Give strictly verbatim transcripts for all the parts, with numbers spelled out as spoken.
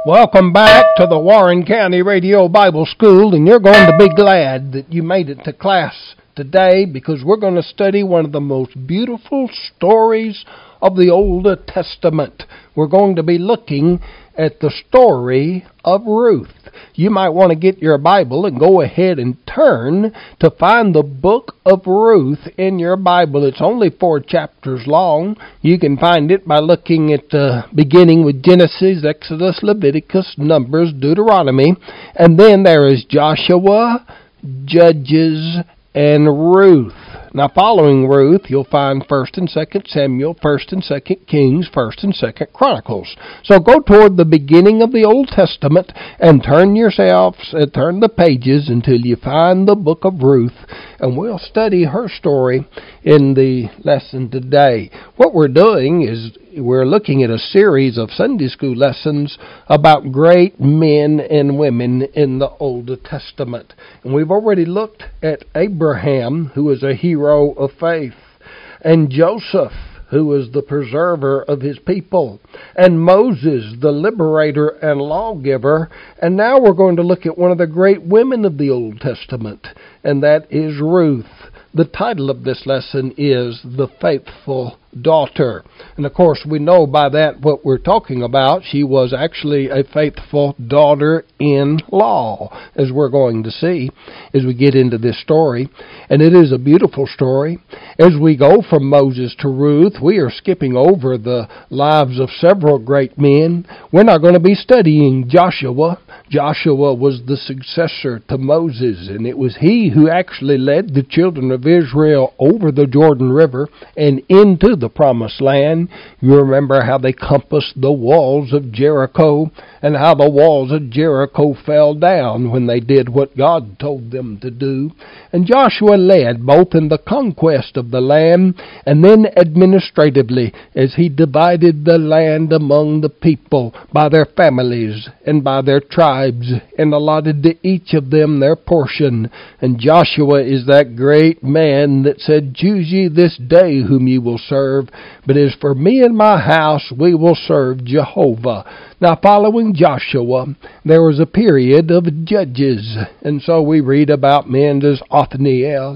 Welcome back to the Warren County Radio Bible School, and you're going to be glad that you made it to class today because we're going to study one of the most beautiful stories of the Old Testament. We're going to be looking at the story of Ruth. You might want to get your Bible and go ahead and turn to find the book of Ruth in your Bible. It's only four chapters long. You can find it by looking at uh, beginning with Genesis, Exodus, Leviticus, Numbers, Deuteronomy, and then there is Joshua, Judges, and Ruth. Now, following Ruth, you'll find First and Second Samuel, First and Second Kings, First and Second Chronicles. So go toward the beginning of the Old Testament and turn yourselves, uh, turn the pages until you find the book of Ruth, and we'll study her story in the lesson today. What we're doing is we're looking at a series of Sunday school lessons about great men and women in the Old Testament. And we've already looked at Abraham, who is a hero of faith, and Joseph, who was the preserver of his people, and Moses, the liberator and lawgiver. And now we're going to look at one of the great women of the Old Testament, and that is Ruth. The title of this lesson is The Faithful Daughter. And of course we know by that what we're talking about. She was actually a faithful daughter-in-law, as we're going to see as we get into this story. And it is a beautiful story. As we go from Moses to Ruth, we are skipping over the lives of several great men. We're not going to be studying Joshua. Joshua was the successor to Moses, and it was he who actually led the children of Israel over the Jordan River and into the Promised Land. You remember how they compassed the walls of Jericho and how the walls of Jericho fell down when they did what God told them to do. And Joshua led both in the conquest of the land and then administratively as he divided the land among the people by their families and by their tribes and allotted to each of them their portion. And Joshua is that great man that said, "Choose ye this day whom ye will serve, but as for me and my house, we will serve Jehovah." Now, following Joshua, there was a period of judges, and so we read about men as Othniel,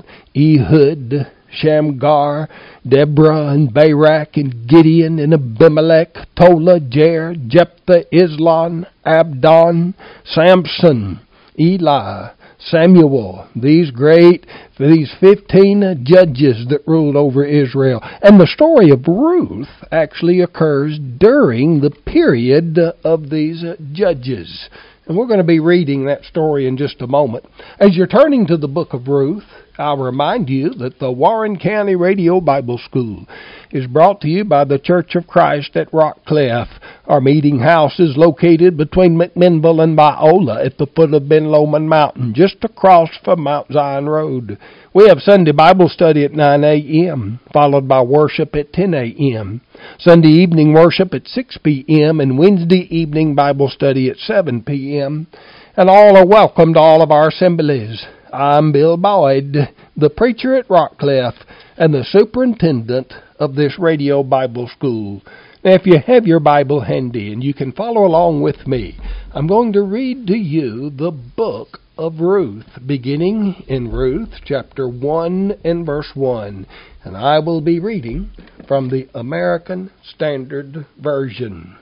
Ehud, Shamgar, Deborah, and Barak, and Gideon, and Abimelech, Tola, Jair, Jephthah, Islam, Abdon, Samson, Eli, Samuel, these great, these fifteen judges that ruled over Israel. And the story of Ruth actually occurs during the period of these judges. And we're going to be reading that story in just a moment. As you're turning to the book of Ruth, I'll remind you that the Warren County Radio Bible School is brought to you by the Church of Christ at Rockcliff. Our meeting house is located between McMinnville and Biola at the foot of Ben Lomond Mountain, just across from Mount Zion Road. We have Sunday Bible study at nine a.m., followed by worship at ten a.m., Sunday evening worship at six p.m., and Wednesday evening Bible study at seven p.m., and all are welcome to all of our assemblies. I'm Bill Boyd, the preacher at Rockcliff and the superintendent of this radio Bible school. Now, if you have your Bible handy and you can follow along with me, I'm going to read to you the book of Ruth, beginning in Ruth chapter one and verse one. And I will be reading from the American Standard Version.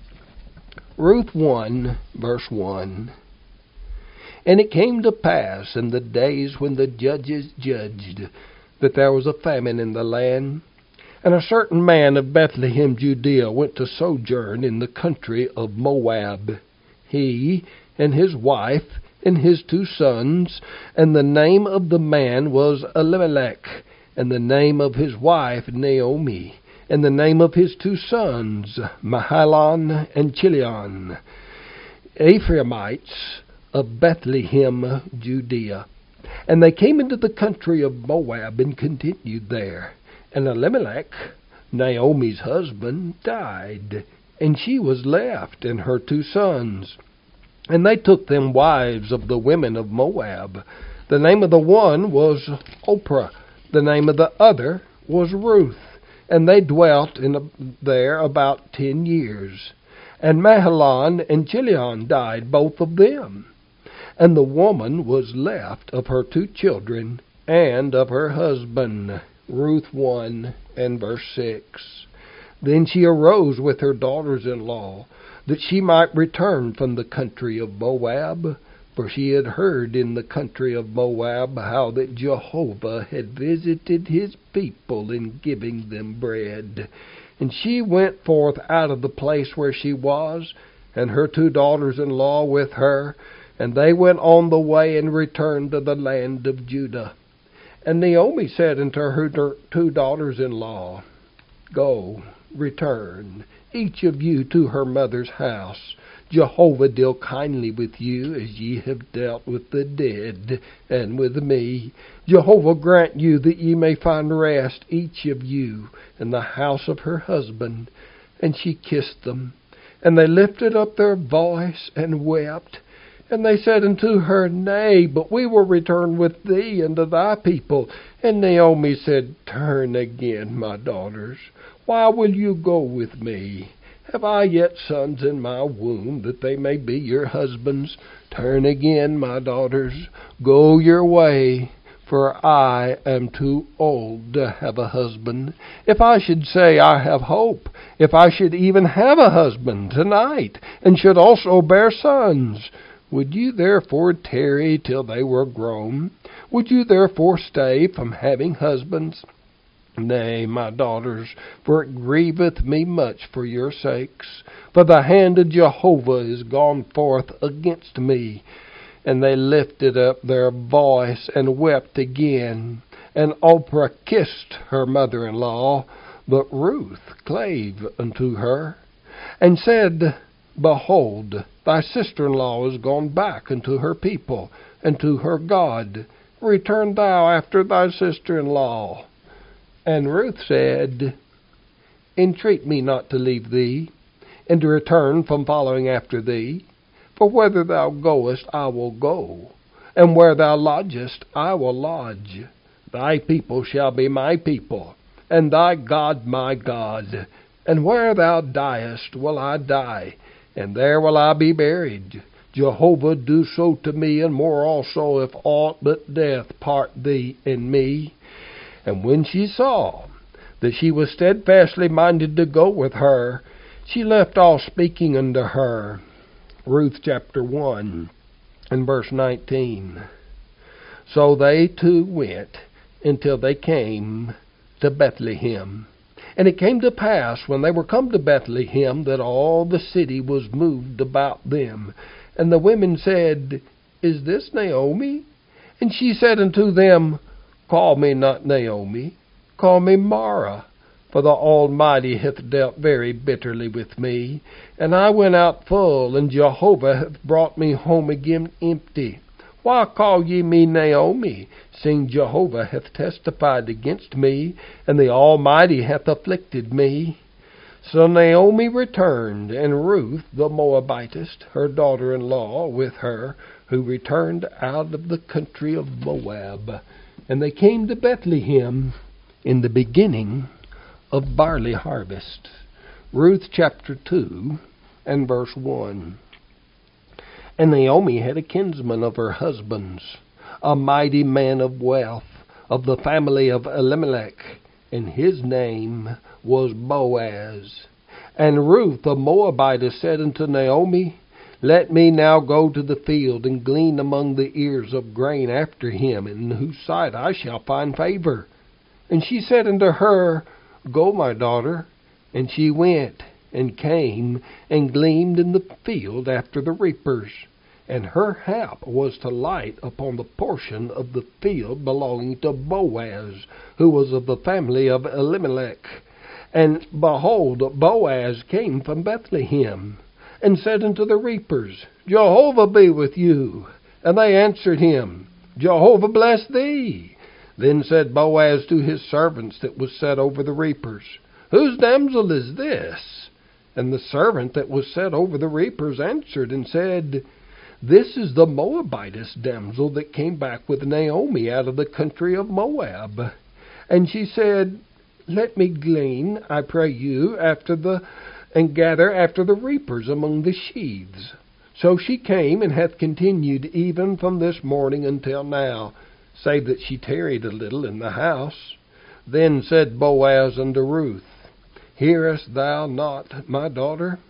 Ruth one, verse one. And it came to pass in the days when the judges judged that there was a famine in the land. And a certain man of Bethlehem, Judea, went to sojourn in the country of Moab, he and his wife and his two sons. And the name of the man was Elimelech, and the name of his wife Naomi, and the name of his two sons Mahlon and Chilion, Ephraimites of Bethlehem, Judea. And they came into the country of Moab and continued there. And Elimelech, Naomi's husband, died, and she was left and her two sons. And they took them wives of the women of Moab. The name of the one was Oprah, the name of the other was Ruth. And they dwelt in a, there about ten years. And Mahlon and Chilion died, both of them. And the woman was left of her two children and of her husband. Ruth one and verse six. Then she arose with her daughters-in-law, that she might return from the country of Moab, for she had heard in the country of Moab how that Jehovah had visited his people in giving them bread. And she went forth out of the place where she was, and her two daughters-in-law with her, and they went on the way and returned to the land of Judah. And Naomi said unto her two daughters-in-law, Go, return, each of you to her mother's house. Jehovah deal kindly with you, as ye have dealt with the dead, and with me. Jehovah grant you that ye may find rest, each of you, in the house of her husband. And she kissed them. And they lifted up their voice and wept. And they said unto her, Nay, but we will return with thee unto thy people. And Naomi said, Turn again, my daughters. Why will you go with me? Have I yet sons in my womb, that they may be your husbands? Turn again, my daughters. Go your way, for I am too old to have a husband. If I should say I have hope, if I should even have a husband tonight, and should also bear sons, would you therefore tarry till they were grown? Would you therefore stay from having husbands? Nay, my daughters, for it grieveth me much for your sakes. For the hand of Jehovah is gone forth against me. And they lifted up their voice and wept again. And Oprah kissed her mother-in-law, but Ruth clave unto her, and said, Behold, thy sister-in-law is gone back unto her people, and to her God. Return thou after thy sister-in-law. And Ruth said, Entreat me not to leave thee, and to return from following after thee. For whither thou goest, I will go, and where thou lodgest, I will lodge. Thy people shall be my people, and thy God my God. And where thou diest will I die, and there will I be buried. Jehovah do so to me, and more also, if aught but death part thee and me. And when she saw that she was steadfastly minded to go with her, she left off speaking unto her. Ruth chapter one and verse nineteen. So they two went until they came to Bethlehem. And it came to pass, when they were come to Bethlehem, that all the city was moved about them. And the women said, Is this Naomi? And she said unto them, Call me not Naomi, call me Mara, for the Almighty hath dealt very bitterly with me. And I went out full, and Jehovah hath brought me home again empty. Why call ye me Naomi, seeing Jehovah hath testified against me, and the Almighty hath afflicted me? So Naomi returned, and Ruth the Moabitess, her daughter-in-law, with her, who returned out of the country of Moab. And they came to Bethlehem in the beginning of barley harvest. Ruth chapter two and verse one. And Naomi had a kinsman of her husband's, a mighty man of wealth, of the family of Elimelech, and his name was Boaz. And Ruth the Moabitess said unto Naomi, Let me now go to the field and glean among the ears of grain after him, in whose sight I shall find favor. And she said unto her, Go, my daughter. And she went and came and gleaned in the field after the reapers. And her hap was to light upon the portion of the field belonging to Boaz, who was of the family of Elimelech. And behold, Boaz came from Bethlehem, and said unto the reapers, Jehovah be with you. And they answered him, Jehovah bless thee. Then said Boaz to his servants that was set over the reapers, Whose damsel is this? And the servant that was set over the reapers answered and said, This is the Moabitess damsel that came back with Naomi out of the country of Moab. And she said, Let me glean, I pray you, after the and gather after the reapers among the sheaves. So she came, and hath continued even from this morning until now, save that she tarried a little in the house. Then said Boaz unto Ruth, Hearest thou not, my daughter?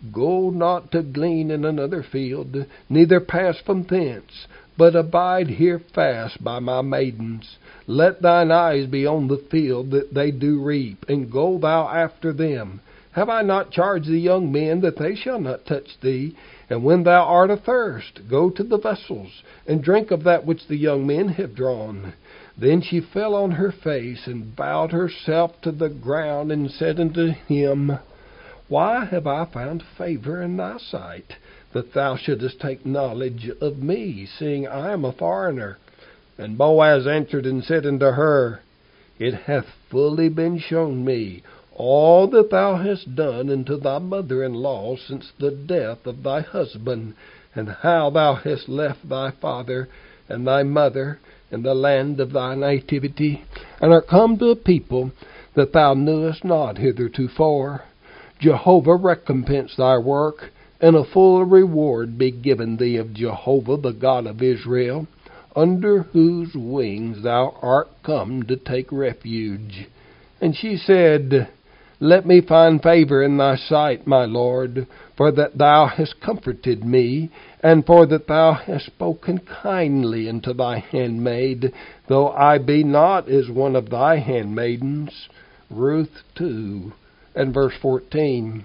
Go not to glean in another field, neither pass from thence, but abide here fast by my maidens. Let thine eyes be on the field that they do reap, and go thou after them. Have I not charged the young men that they shall not touch thee? And when thou art athirst, go to the vessels, and drink of that which the young men have drawn. Then she fell on her face, and bowed herself to the ground, and said unto him, Why have I found favor in thy sight, that thou shouldest take knowledge of me, seeing I am a foreigner? And Boaz answered and said unto her, It hath fully been shown me all that thou hast done unto thy mother-in-law since the death of thy husband, and how thou hast left thy father and thy mother and the land of thy nativity, and art come to a people that thou knewest not hithertofore. Jehovah recompense thy work, and a full reward be given thee of Jehovah the God of Israel, under whose wings thou art come to take refuge. And she said, Let me find favor in thy sight, my Lord, for that thou hast comforted me, and for that thou hast spoken kindly unto thy handmaid, though I be not as one of thy handmaidens. Ruth two and verse fourteen.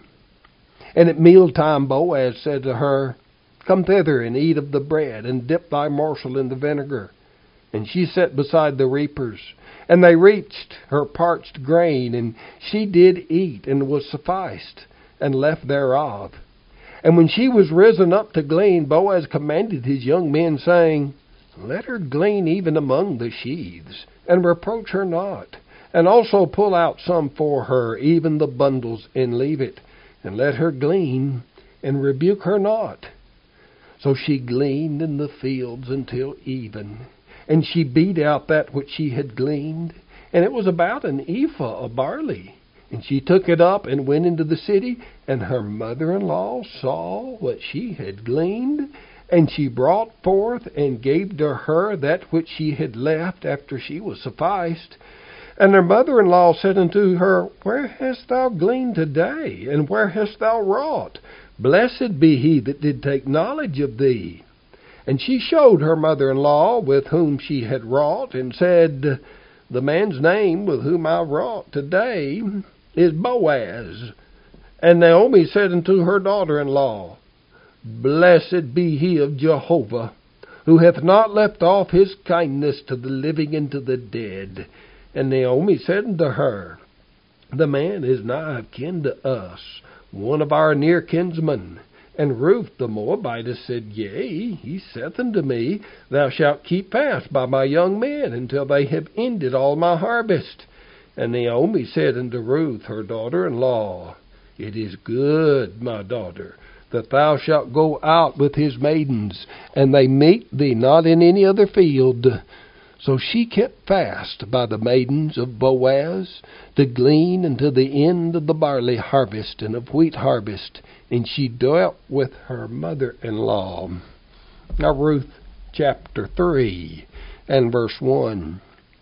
And at mealtime Boaz said to her, Come thither and eat of the bread, and dip thy morsel in the vinegar. And she sat beside the reapers, and they reached her parched grain, and she did eat, and was sufficed, and left thereof. And when she was risen up to glean, Boaz commanded his young men, saying, Let her glean even among the sheaves, and reproach her not. And also pull out some for her, even the bundles, and leave it. And let her glean, and rebuke her not. So she gleaned in the fields until even. And she beat out that which she had gleaned, and it was about an ephah of barley. And she took it up and went into the city, and her mother-in-law saw what she had gleaned, and she brought forth and gave to her that which she had left after she was sufficed. And her mother-in-law said unto her, Where hast thou gleaned today, and where hast thou wrought? Blessed be he that did take knowledge of thee. And she showed her mother-in-law with whom she had wrought, and said, The man's name with whom I wrought today is Boaz. And Naomi said unto her daughter-in-law, Blessed be he of Jehovah, who hath not left off his kindness to the living and to the dead. And Naomi said unto her, The man is nigh of kin to us, one of our near kinsmen. And Ruth the Moabitess said, Yea, he saith unto me, Thou shalt keep fast by my young men until they have ended all my harvest. And Naomi said unto Ruth her daughter-in-law, It is good, my daughter, that thou shalt go out with his maidens, and they meet thee not in any other field. So she kept fast by the maidens of Boaz, to glean until the end of the barley harvest and of wheat harvest, and she dwelt with her mother-in-law. Now Ruth chapter three and verse one.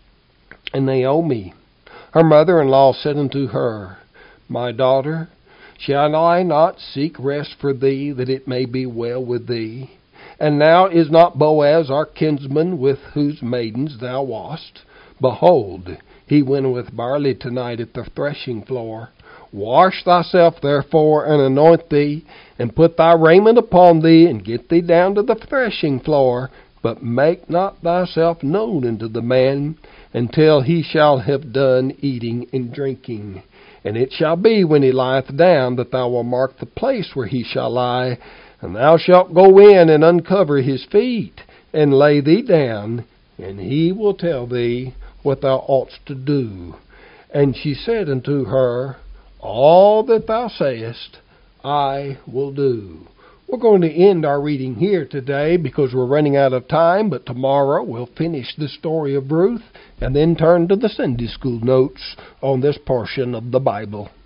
And Naomi, her mother-in-law, said unto her, My daughter, shall I not seek rest for thee, that it may be well with thee? And now is not Boaz our kinsman, with whose maidens thou wast? Behold, he winnoweth barley tonight at the threshing floor. Wash thyself therefore, and anoint thee, and put thy raiment upon thee, and get thee down to the threshing floor. But make not thyself known unto the man, until he shall have done eating and drinking. And it shall be, when he lieth down, that thou wilt mark the place where he shall lie, and thou shalt go in and uncover his feet, and lay thee down, and he will tell thee what thou oughtest to do. And she said unto her, All that thou sayest, I will do. We're going to end our reading here today because we're running out of time, but tomorrow we'll finish the story of Ruth and then turn to the Sunday school notes on this portion of the Bible.